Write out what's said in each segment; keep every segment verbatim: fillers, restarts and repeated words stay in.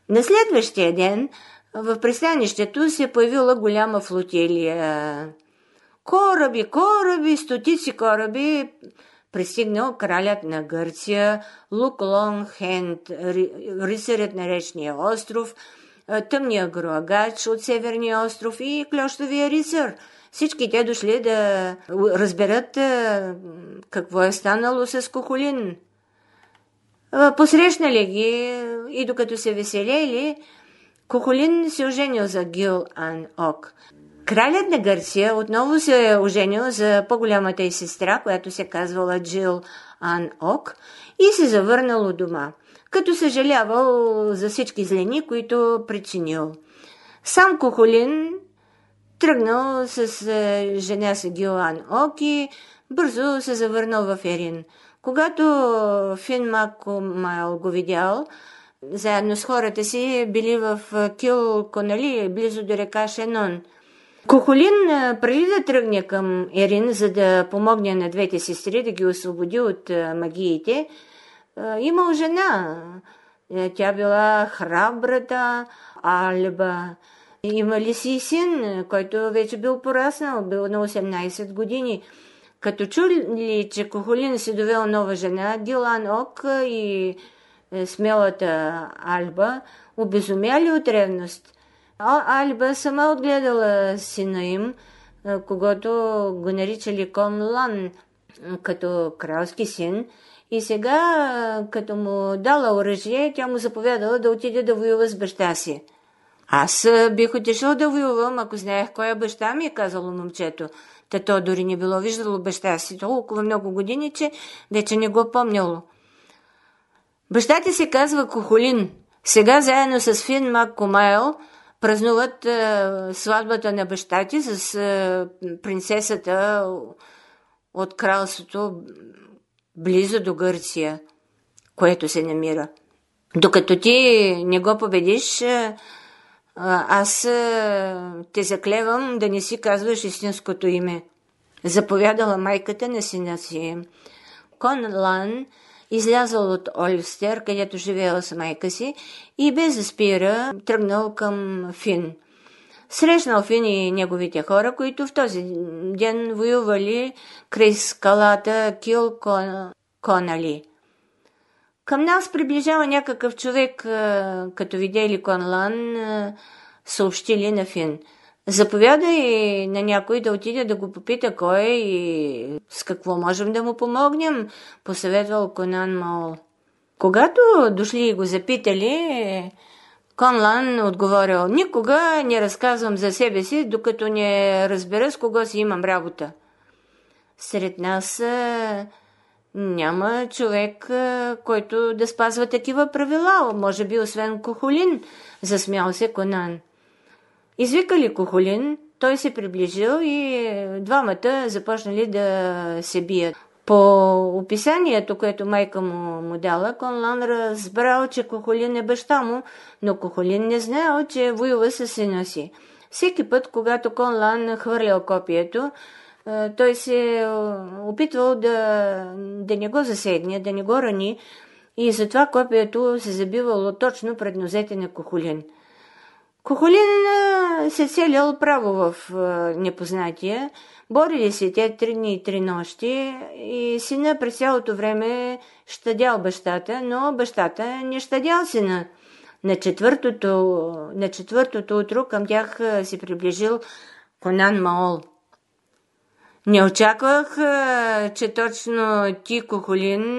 На следващия ден в пристанището се появила голяма флотилия. Кораби, кораби, стотици кораби. Пристигнал кралят на Гърция, Лук Лонгхенд, рицарят на речния остров, тъмния гроагач от северния остров и клещовия рицар. Всички те дошли да разберат какво е станало с Кукулин. Посрещнали ги и докато се веселели, Кукулин се оженил за Гил Ан Ок. Кралят на Гърция отново се е оженил за по-голямата й сестра, която се казвала Джил Ан Ок, и се завърнал у дома, като съжалявал за всички злини, които причинил. Сам Кукулин тръгнал с жена си Гил Ан Ок и бързо се завърнал в Ерин. Когато Фин Маккомайл го видял, заедно с хората си били в Кил Конали, близо до река Шенон. Кукулин, преди да тръгне към Ерин, за да помогне на двете сестри да ги освободи от магиите, имал жена. Тя била храбрата Альба. Имали си син, който вече бил пораснал, бил на осемнайсет години. Като чули, че Кукулин си довел нова жена, Гил Ан Ок и смелата Альба обезумяли от ревност. А Альба сама отгледала сина им, когато го наричали Кон Лан, като кралски син, и сега, като му дала оръжие, тя му заповядала да отиде да воюва с баща си. Аз бих отишъл да воювам, ако знаех кой е баща ми, е казало момчето. Та то дори не било виждало баща си толкова много години, че вече не го помняло. Баща ти се казва Кукулин. Сега заедно с Фин Маккомайл празнуват е, сватбата на баща ти с е, принцесата от кралството близо до Гърция, което се намира. Докато ти не го победиш, е, аз е, те заклевам да не си казваш истинското име. Заповядала майката на сина си. Кон Лан излязъл от Ольстер, където живеел с майка си, и без да спира тръгнал към Фин. Срещнал Фин и неговите хора, които в този ден воювали край скалата Кил Конали. Към нас приближава някакъв човек, като видели Кон Лан, съобщили на Фин. Заповядай на някой да отиде да го попита кой е и с какво можем да му помогнем, посъветвал Конан Маол. Когато дошли и го запитали, Кон Лан отговорил: никога не разказвам за себе си, докато не разбера с кого си имам работа. Сред нас няма човек, който да спазва такива правила, може би освен Кукулин, засмял се Конан. Извикали Кукулин, той се приближил и двамата започнали да се бият. По описанието, което майка му, му дала, Кон Лан разбрал, че Кукулин е баща му, но Кукулин не знаел, че воюва със сина си. Всеки път, когато Кон Лан хвърлял копието, той се опитвал да, да не го засегне, да не го рани, и затова копието се забивало точно пред нозете на Кукулин. Кукулин се целял право в непознатия. Борили се те три дни и три нощи и сина през цялото време щадял бащата, но бащата не щадял сина. На четвъртото, на четвъртото утро към тях се приближил Конан Маол. Не очаквах, че точно ти, Кукулин,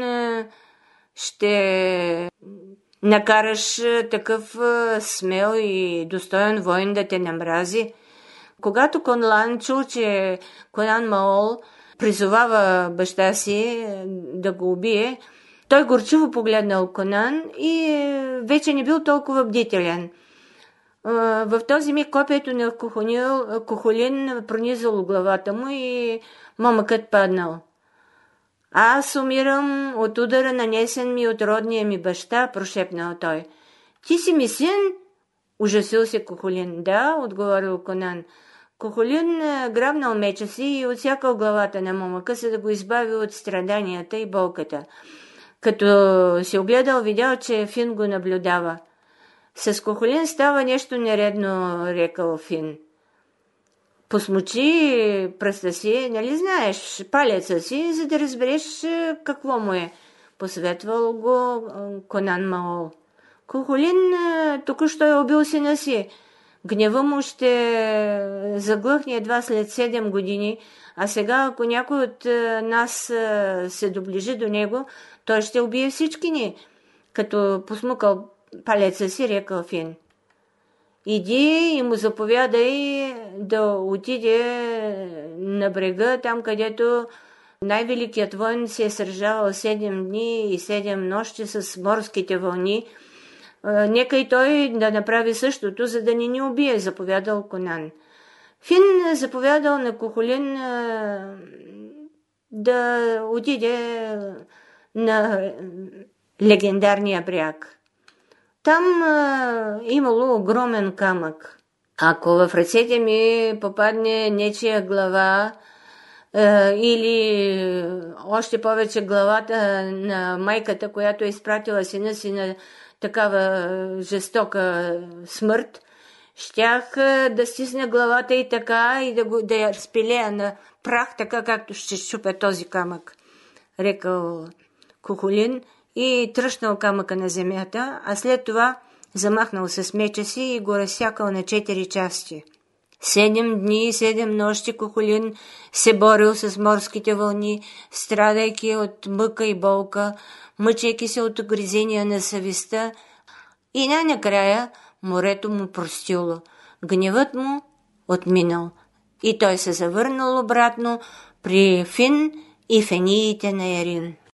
ще накараш такъв смел и достоен воин да те намрази. Когато Кон Лан чул, че Конан Маол призовава баща си да го убие, той горчиво погледнал Конан и вече не бил толкова бдителен. В този миг копието на Кукулин пронизало главата му и момъкът паднал. Аз умирам от удара, нанесен ми от родния ми баща, прошепнал той. Ти си ми син? Ужасил се Кукулин. Да, отговорил Конан. Кукулин грабнал меча си и отсякал главата на момъка, за да го избави от страданията и болката. Като се огледал, видял, че Фин го наблюдава. С Кохолин става нещо нередно, рекал Фин. Посмочи пръста си, нали знаеш, палеца си, за да разбереш какво му е. Посъветвал го Конан Маол. Кохолин току-що е убил сина си. Гнева му ще заглъхне едва след седем години, а сега, ако някой от нас се доближи до него, той ще убие всички ни. Като посмукал палеца си, рекал Фин. Иди и му заповядай да отиде на брега, там където най-великият войн се е сражавал седем дни и седем нощи с морските вълни. Нека и той да направи същото, за да не ни убие, заповядал Конан. Фин заповядал на Кохолин да отиде на легендарния бряг. Там а, имало огромен камък. Ако в ръцете ми попадне нечия глава а, или още повече главата на майката, която е изпратила сина си на такава жестока смърт, щях да стисна главата и така и да, го, да я разпилея на прах, така както ще щупя този камък, рекал Кохолин и тръщнал камъка на земята, а след това замахнал с меча си и го разсякал на четири части. Седем дни и седем нощи Кохолин се борил с морските вълни, страдайки от мъка и болка, мъчейки се от огризения на съвестта, и най-накрая морето му простило. Гневът му отминал и той се завърнал обратно при Фин и фениите на Ерин.